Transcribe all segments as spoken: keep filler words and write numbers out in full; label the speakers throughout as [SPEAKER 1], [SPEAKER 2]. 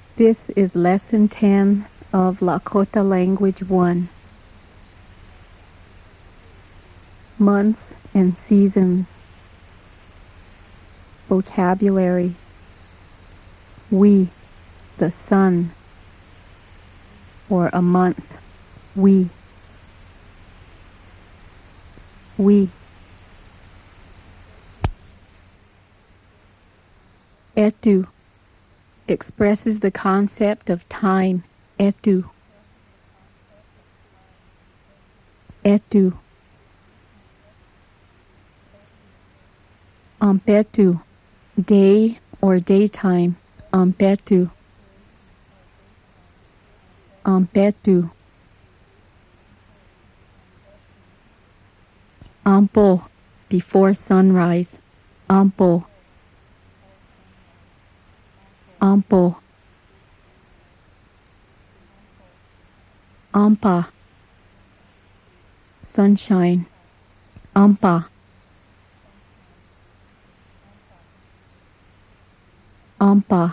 [SPEAKER 1] This is Lesson ten of Lakota Language one. Months and Seasons. Vocabulary. We, the sun, or a month. We. We. Etu expresses the concept of time. Etu. Etu. Ampetu, day or daytime. Ampetu. Ampetu. Ampo, before sunrise. Ampo. Ampo. Ampa. Sunshine. Ampa. Ampa.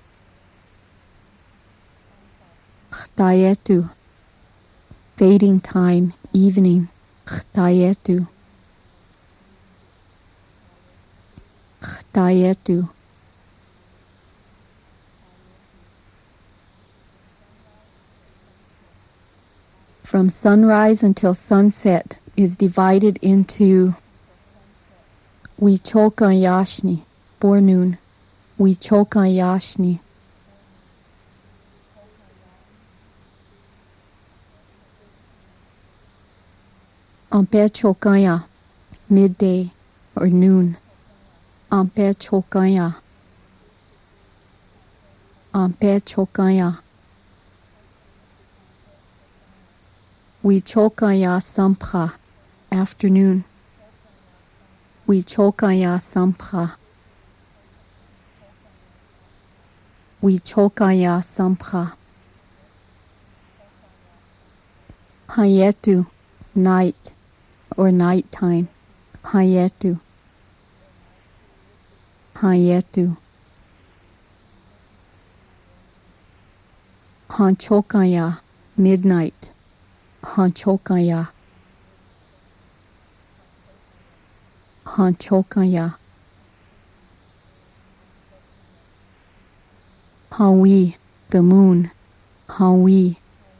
[SPEAKER 1] Chtayetu. Fading time, evening. Chtayetu. Chtayetu. From sunrise until sunset is divided into Wichoka Yashni, forenoon. Wichoka Yashni. Ampechokaya, midday or noon. Ampechokaya. Ampechokaya. Wichokaya Sampra, afternoon. Wichokaya Sampra. Wichokaya Sampra. Hayetu, night or nighttime. Hayetu. Hayetu. Hanchokaya, midnight. Hanchokaya. Hanchokaya. Hawi, the moon. Hawi.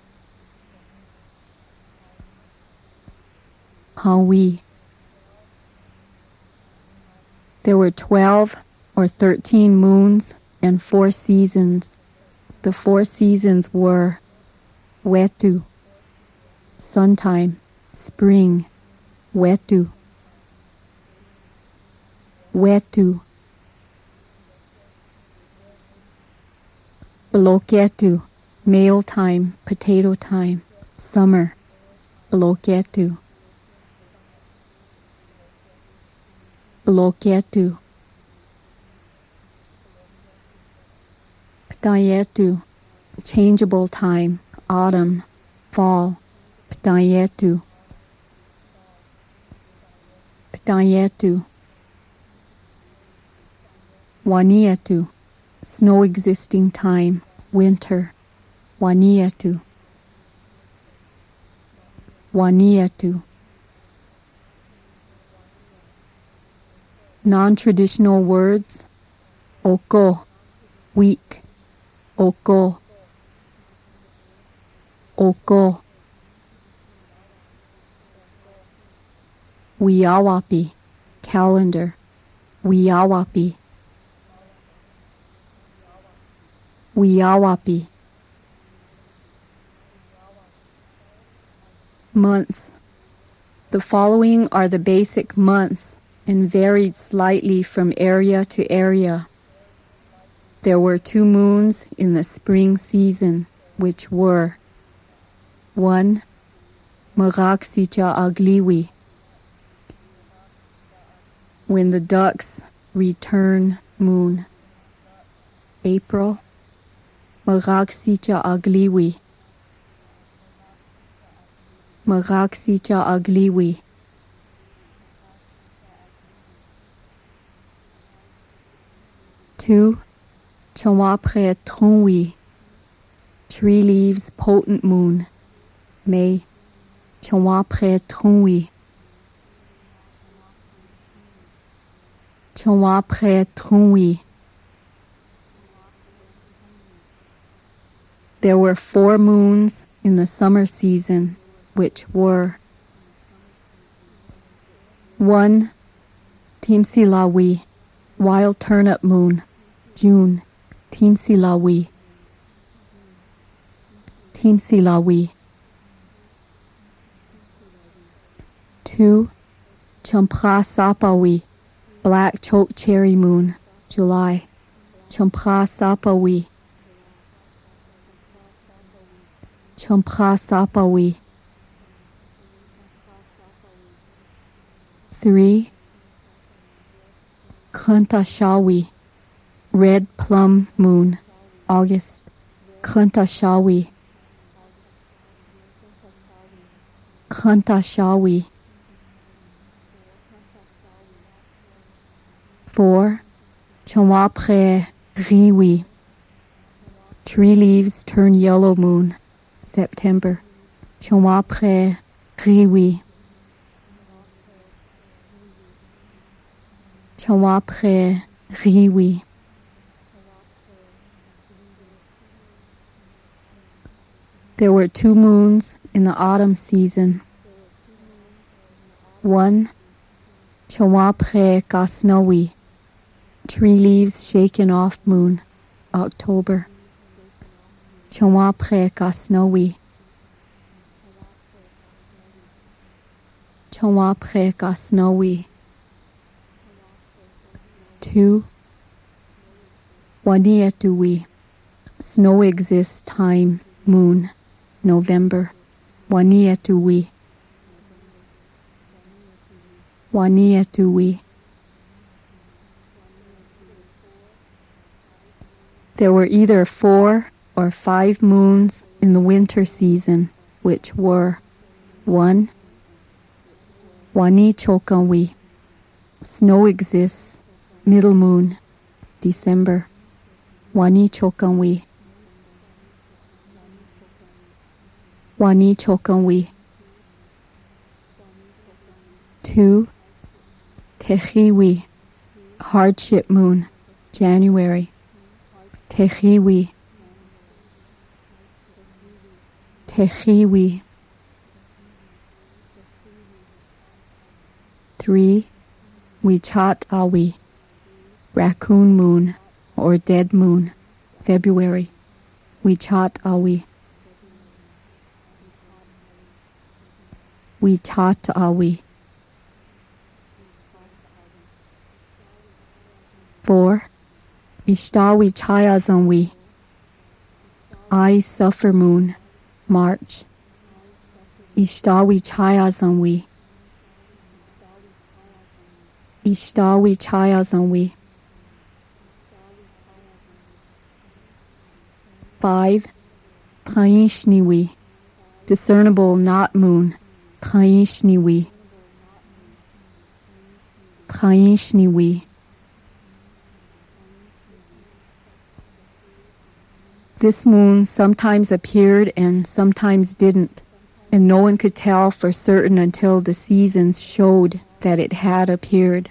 [SPEAKER 1] Hawi. There were twelve or thirteen moons and four seasons. The four seasons were Wetu, Suntime, Spring, Wetu. Wetu. Bloketu, male time, potato time, summer. Bloketu. Bloketu. Ptayetu, changeable time, autumn, fall. Ptayetu. Ptayetu. Wanietu, snow existing time, winter. Wanietu. Wanietu. Non-traditional words. Oko, week. Oko. Oko. Wiawapi, calendar. Wiawapi. Wiawapi. Months. The following are the basic months and varied slightly from area to area. There were two moons in the spring season, which were one. Maraksicha Agliwi, when the ducks return moon. April. Maraksicha Agliwi. Maraksicha Agliwi. Two. Chawapre Tronwi, Tree leaves potent moon, May. Chawapre Trunwi. Chawapre Trunwi. There were four moons in the summer season, which were one. Timsilawi, wild turnip moon, June. Timsilawi. Timsilawi. Two. Champra Sapawi, black choke cherry moon, July. Champra Sapawi. Champra Sapawi. Three. Khantashawi, red plum moon, August. Khantashawi. Khantashawi. Four. Chawapre Riwi, tree leaves turn yellow moon, September. Chawapre Riwi. Chawapre Riwi. There were two moons in the autumn season. One. Chawapre Gasnawi, tree leaves shaken off moon, October. Chawapre Gasnawi. Chawapre Gasnawi. Two. Waniatuwi, snow exists time, moon, November. Waniatuwi. Waniatuwi. There were either four or five moons in the winter season, which were one. Wanichokanwi, snow exists, middle moon, December. Wanichokanwi. Wanichokanwi. Two. Tehiwi, hardship moon, January. Tehiwi. Tehiwi. Three. Wichatawi, raccoon moon or dead moon, February. Wichatawi. Wichatawi. Four. Ishtawi Chayazanwi, I suffer moon, March. Ishtawi Chayazanwi. Ishtawi Chayazanwi. Five. Kaishniwi, discernible not moon, Kaishniwi. Kaishniwi. This moon sometimes appeared and sometimes didn't, and no one could tell for certain until the seasons showed that it had appeared.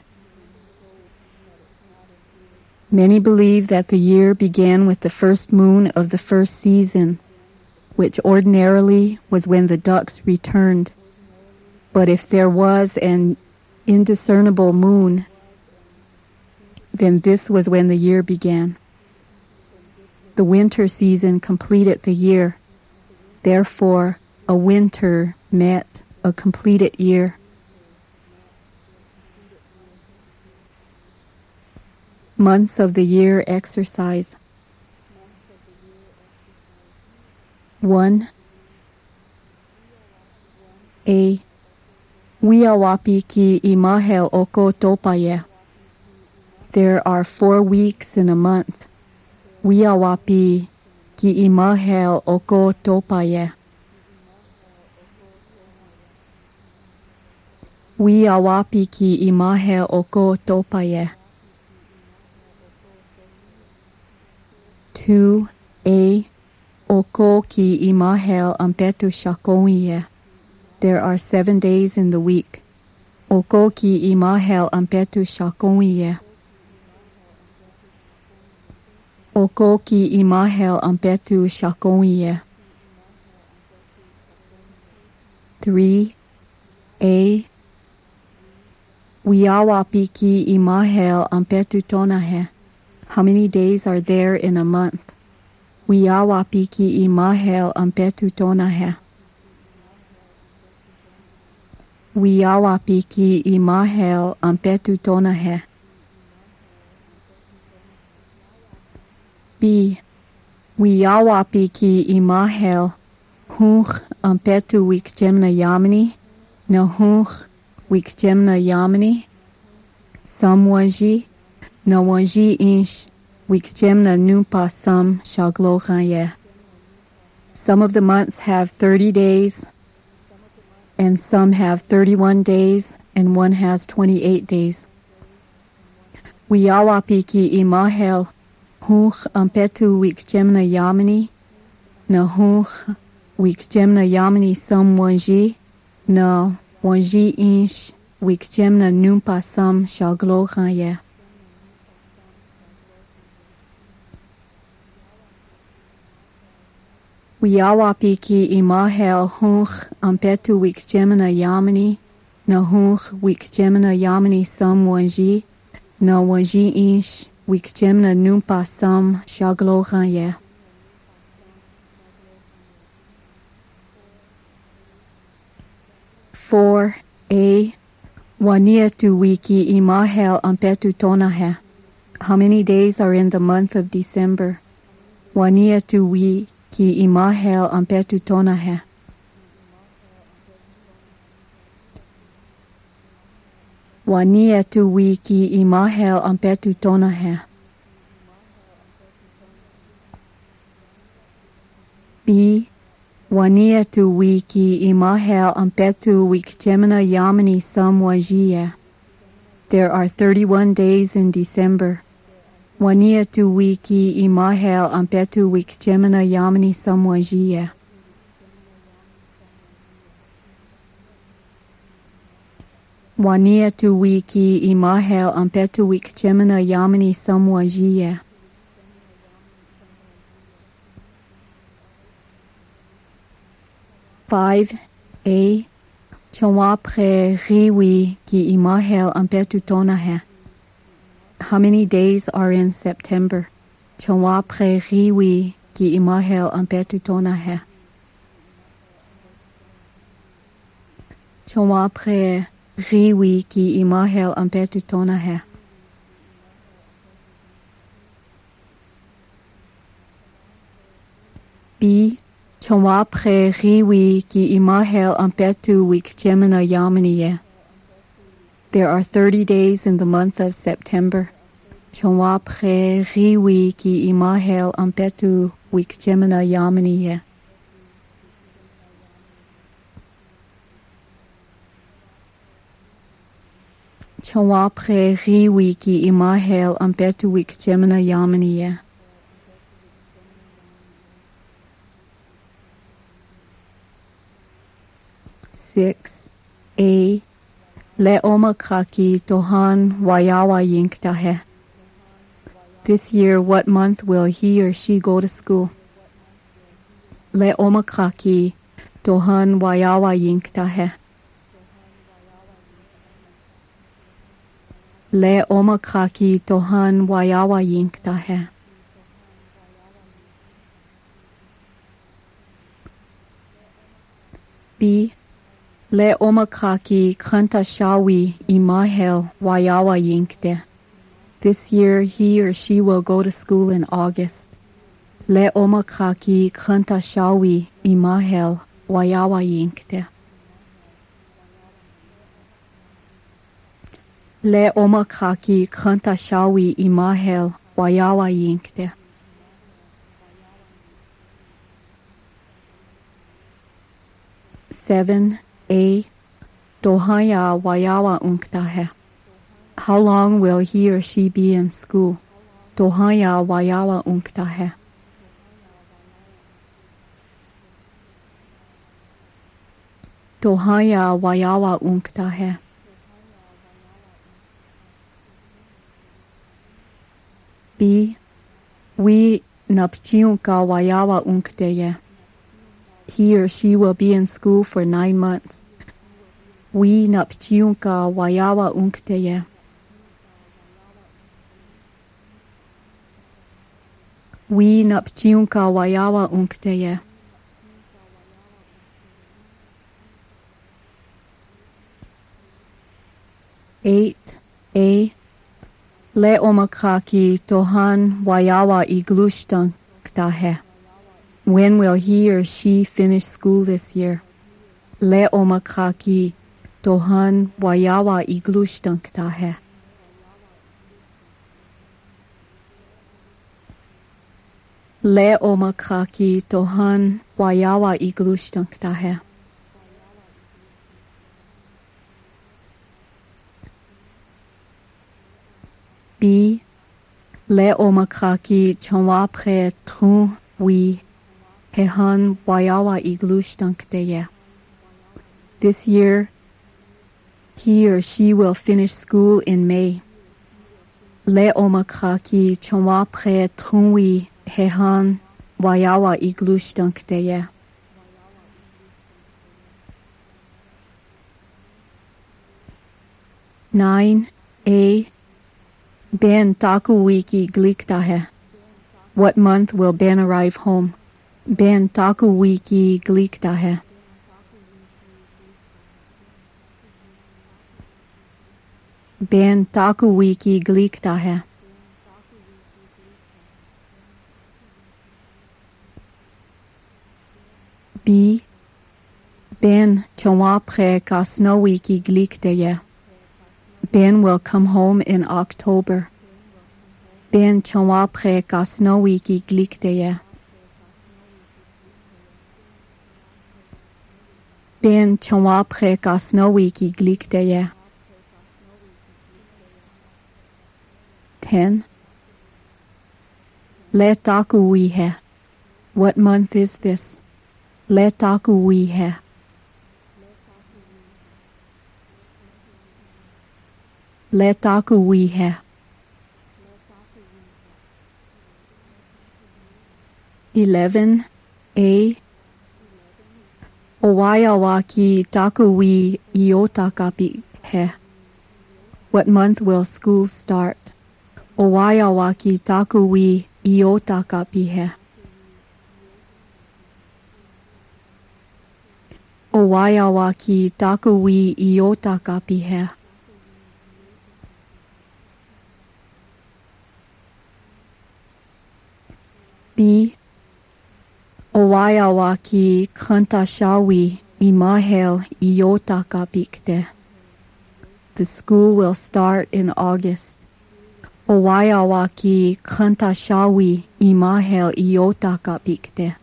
[SPEAKER 1] Many believe that the year began with the first moon of the first season, which ordinarily was when the ducks returned. But if there was an indiscernible moon, then this was when the year began. The winter season completed the year. Therefore, a winter met a completed year. Months of the year exercise. One. A. Wiawapi ki imahel oko topaye. There are four weeks in a month. Wiawapi ki imahel oko topaye. Wiawapi ki imahel oko topaye. Two. A. Oko ki imahel ampetu shakoiye. There are seven days in the week. Oko ki imahel ampetu shakoiye. Oko ki imahel ampetu shakoiye. Three. A. Wiawapi ki imahel ampetu tonahe. How many days are there in a month? Wiawapi ki imahel ampetu tonahe. Wiawapi ki imahel ampetu tonahe. B. Wiawapi ki imahel hunch ampetu wikjemna yamini. Na hunch wikjemna yamini. Samwanji. Na wanji inch wikjemna numpa sam shaglochanye. Some of the months have thirty days, and some have thirty-one days, and one has twenty-eight days. Wiawapi ki imahel hunch ampetu wikjemna yamini. Na hunch wikjemna yamini sam wanji. Na wanji inch wikjemna numpa sam shaglochanye. Wiawapi ki imahel hunch ampetu wikjemna yamini. Na hunch wikjemna yamini sam wanji. Na wanji inch wikjemna numpa sam shaglochanye. Four. A. Waniatu wiki imahel ampetu tonahe. How many days are in the month of December? Waniatu wiki ki imahel ampetu tonahe. Waniatu wiki imahel ampetu tonahe. B. Waniatu wiki imahel ampetu wikjemna yamini sam wajie. There are thirty-one days in December. Waniatu wiki imahel ampetu wikjemna yamini sam wajie. Waniatu wiki imahel ampetu wikjemna yamini sam wajie. Five. A. Chawapre riwi ki imahel ampetu tonahe. How many days are in September? Chawapre riwi ki imahel ampetu tonahe. Chawapre riwi ki imahel ampetu tonahe. B. Chawapre riwi ki imahel ampetu wikjemna yaminiye. There are thirty days in the month of September. Chawapre riwi ki imahel ampetu wikjemna yaminiye. Chawapre riwi ki imahel ampetu wikjemna yaminiye. Six. A. Le omakaki tohan wayawa yinktahe. This year, what month will he or she go to school? Le omakaki tohan wayawa yinktahe. Le omakaki tohan wayawa yinktahe. B. Le omakaki kanta shawi imahel wayawa yinkte. This year he or she will go to school in August. Le omakaki kanta shawi imahel wayawa yinkte. Le omakaki kanta shawi imahel wayawa yinkte. Seven. A. Dohaya wayawa unktahe. How long will he or she be in school? Dohaya wayawa unktahe. Tohaya wayawa unktahe. B. We napchiunka wayawa unkteye. He or she will be in school for nine months. We napchiunka wayawa unkteye. We napchiunka wayawa unkteye. Eight. A. Le omakaki tohan wayawa iglushtan ktahe. When will he or she finish school this year? Le omakaki tohan wayawa iglushtan ktahe. Le omakaki tohan wayawa iglushtan ktahe. B. Le omakaki chanwapre trun wi hehan wayawa iglushtan kteye. This year, he or she will finish school in May. Le omakaki chanwapre trun wi hehan wayawa iglushtan kteye. Nine. A. Ben taku wiki gliktahe. What month will Ben arrive home? Ben taku wiki gliktahe. Ben taku wiki gliktahe. B. Ben chanwapre kasno wiki glikteye. Ben will come home in October. Ben chanwapre kasno wiki glikteye. Ben chanwapre kasno wiki glikteye. Ten. Le taku wihe. What month is this? Le taku wihe. Le taku wihe. Eleven. A. Owayawaki taku wi iotakapi he. What month will school start? Owayawaki taku wi iotakapi he. Owayawaki taku wi iotakapi he. B. Owayawaki kantashawi imahel iyotakapikte. The school will start in August. Owayawaki kantashawi imahel iyotakapikte.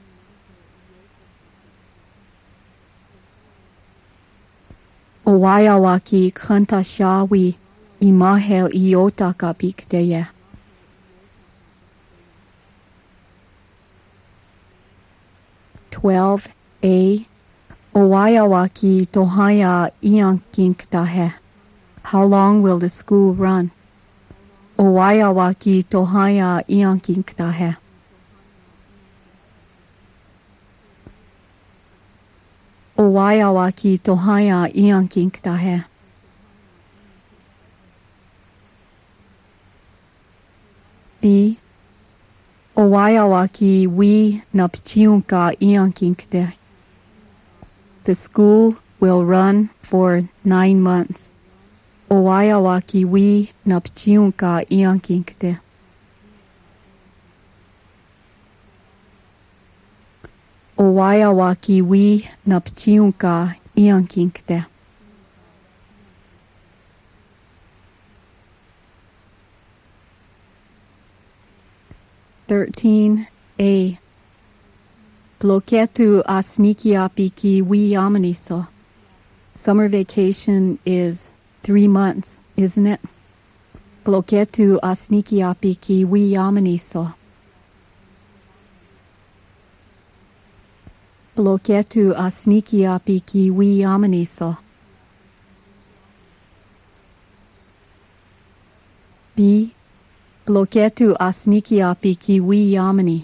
[SPEAKER 1] Owayawaki kantashawi imahel iyotakapikte. Twelve. A. Owayawaki tohaya iankinktahe. How long will the school run? Owayawaki tohaya iankinktahe. Owayawaki tohaya iankinktahe. B. Owayawaki wi napchiunka iankinkte. The school will run for nine months. Owayawaki wi napchiunka iankinkte. Owayawaki wi napchiunka iankinkte. Thirteen. A. Bloketu asnikiapiki wi yamaniso. Summer vacation is three months, isn't it? Bloketu asnikiapiki wi yamaniso. Bloketu asniki api ki wi amaniso. B. Bloketu asniki api ki wi yamani.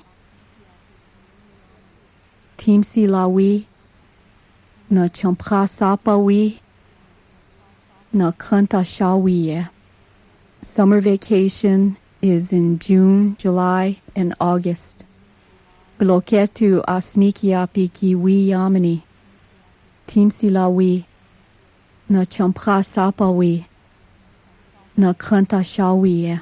[SPEAKER 1] Timsi lawi. Na champra sapa wi. Na kanta shawiye. Summer vacation is in June, July, and August. Bloketu asniki api ki wi yamani. Timsi lawi. Na champra sapa wi. Na kanta shawiye.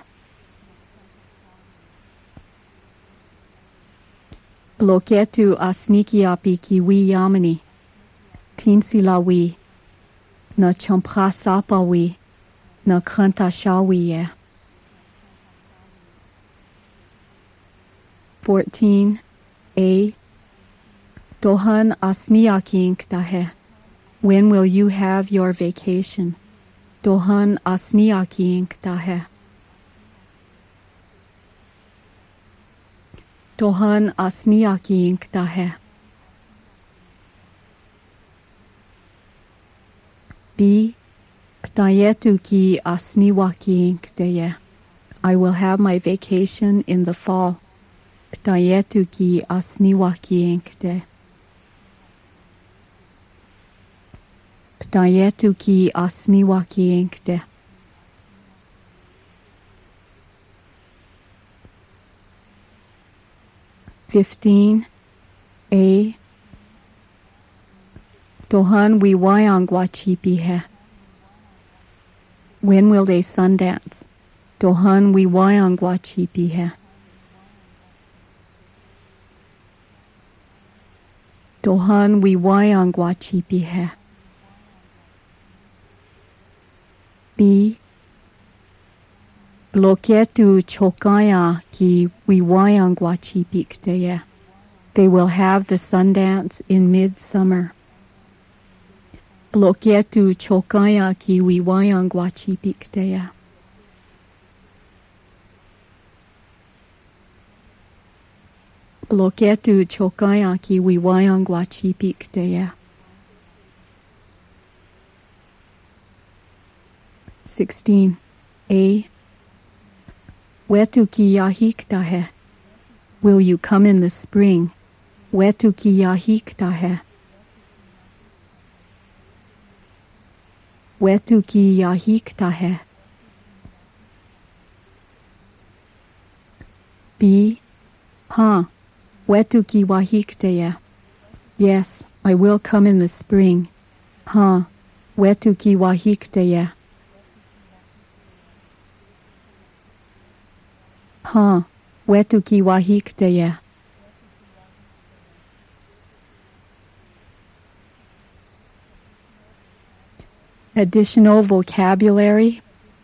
[SPEAKER 1] Bloketu asniki api ki wi yamani. Timsi lawi. Na champra sapa wi. Na kanta shawiye. Fourteen. A. Dohan asniaki inktahe. When will you have your vacation? Dohan asniaki inktahe. Dohan asniaki inktahe. B. Ptayetu ki asniwaki inktaye. I will have my vacation in the fall. Ptayetu ki asniwaki inkte. Ptayetu ki asniwaki inkte. Fifteen. A. Dohan wi wayangwachipi he. When will they sundance? Dohan wi wayangwachipi he. Dohan wi wayangwachipi he. B. Bloketu chokaya ki wi wayangwachipi kteye. They will have the sundance in midsummer. Bloketu chokaya ki wi wayangwachipi kteye. Bloketu chokaya ki wi wayangwachipi kteye. Sixteen. A. Wetu ki yahiktahe. Will you come in the spring? Wetu ki yahiktahe. Wetu ki yahiktahe. B. Ha. Wetu ki wahikteye. Yes, I will come in the spring. Ha. Wetu ki wahikteye. Ha. Wetu ki wahikteye. Additional vocabulary.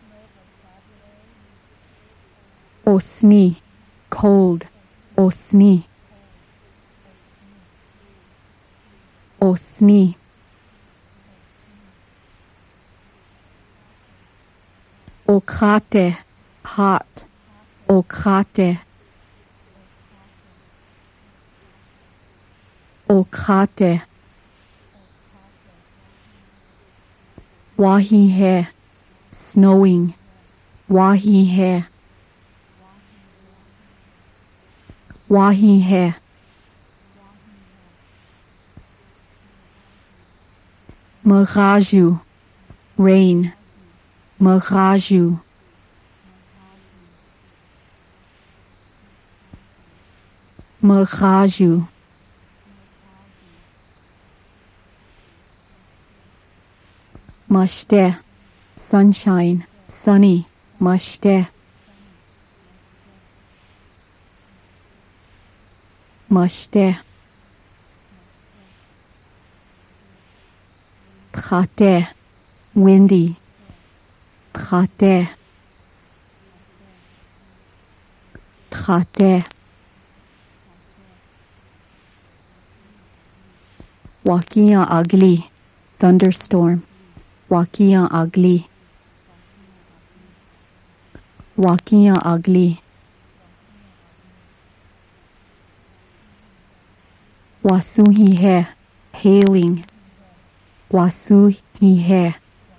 [SPEAKER 1] Osni. Cold. Osni. Osni. Okate. Hot. Okate. Okate. Wahi he. Snowing. Wahi he. Wahi he. Maraju. Rain. Maraju. Maraju. Mashte. Sunshine. Sunny. Mashte. Mashte. Trate. Windy. Trate. Trate. Wakia ugly. Thunderstorm. Wakia ugly. Wakia ugly. Wasuhihe, hailing. Wasuhihe.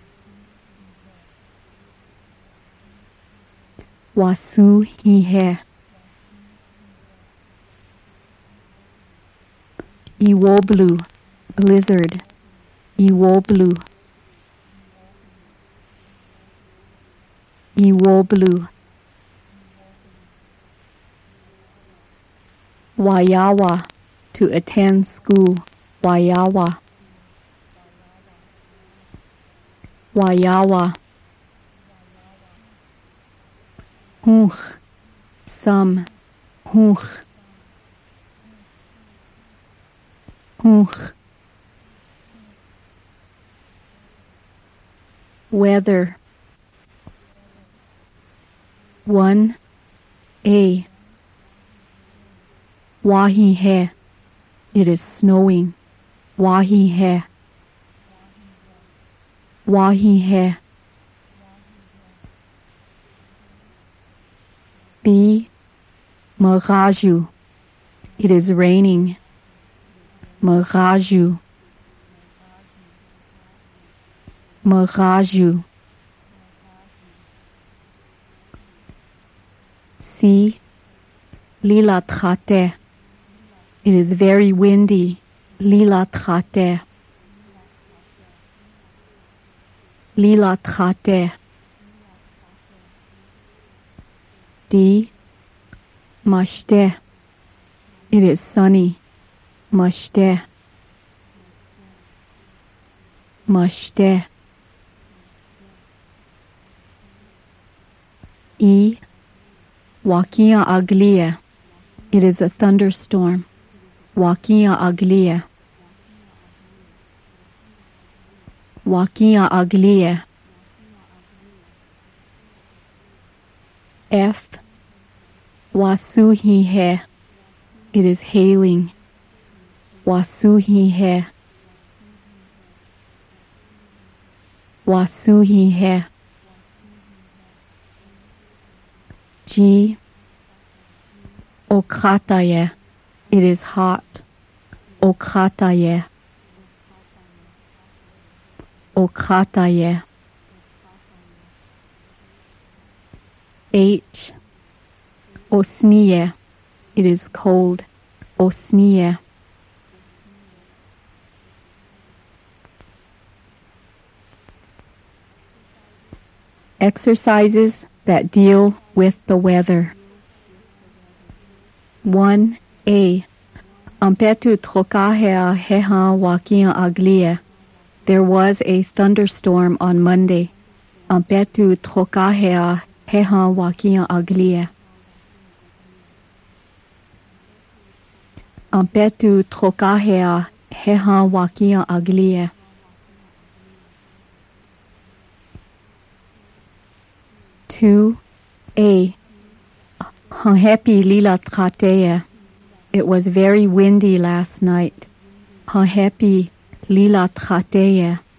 [SPEAKER 1] Wasuhihe. Iwoblu, blizzard. Iwoblu. Iwoblu. Wayawa, to attend school. Wayawa. Wayawa. Hunch, some. Hunch. Hunch. Weather. One. A. Wahihe. It is snowing. Wahihe. Wahihe. B. Maraju. It is raining. Maraju. Maraju. C. Lilatrate. It is very windy. Lilatrate. Lilatrate. D. Mashte. It is sunny. Mashte. Mashte. E. Wakia aglia. It is a thunderstorm. Wakia aglia. Wakia aglia. F. Wasuhihe. It is hailing. Wasuhihe. Wasuhihe. G. Okataye. It is hot. Okataye. Okataye. H. Osniye. It is cold. Osniye. Exercises that deal with the weather. one. A. Ampetu trokahea heha wakia aglia. There was a thunderstorm on Monday. Ampetu trokahea heha wakia aglia. Ampetu trokahea heha wakia aglia. two. A. Happy lila tratea. It was very windy last night. Happy lila tratea.